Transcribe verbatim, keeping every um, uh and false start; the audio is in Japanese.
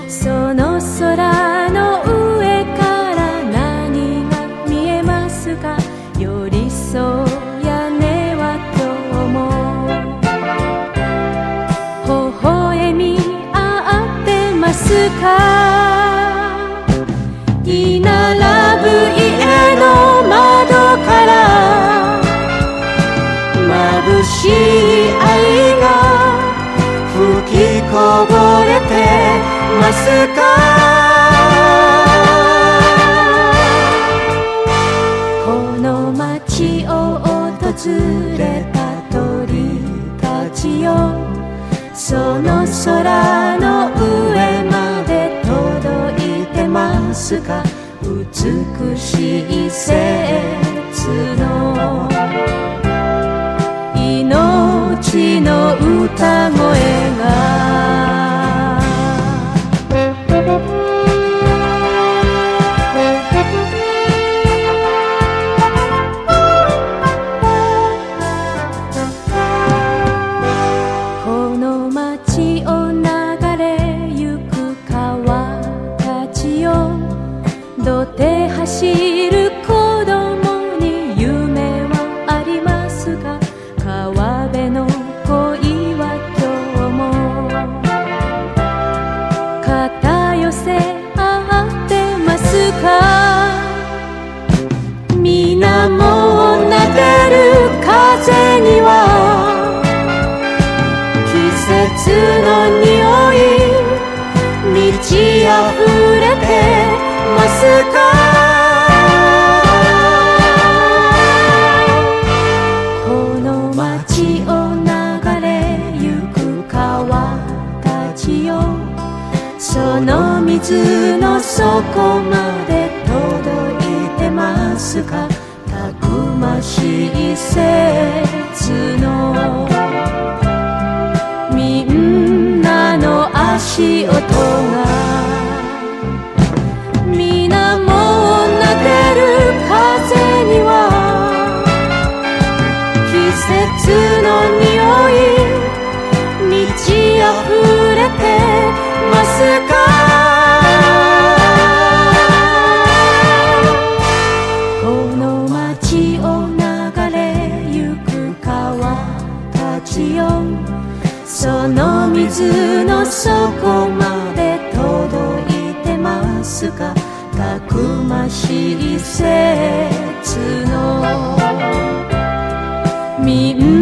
その空の上から何が見えますか？寄り添う屋根は今日も微笑み合ってますか？居並ぶ家の窓から眩しい愛が吹きこぼれてますか？この街を訪れた鳥たちよ、その空の上まで届いてますか？美しい節の命の歌声がこの街を流れゆく川たちよ、土手走る子供に夢はありますか？川辺の恋は今日も肩寄せ合ってますか？水面を撫でる風には季節の匂い満ち溢れてますか？この街を流れゆく川たちよ、その水の底まで届いてますか？たくましい節のみんなの足音が水面を撫でる風には季節の匂い満ち溢れてますか？この街を流れゆく川たちよ、その水の底まで届いてますか？たくましい節のみん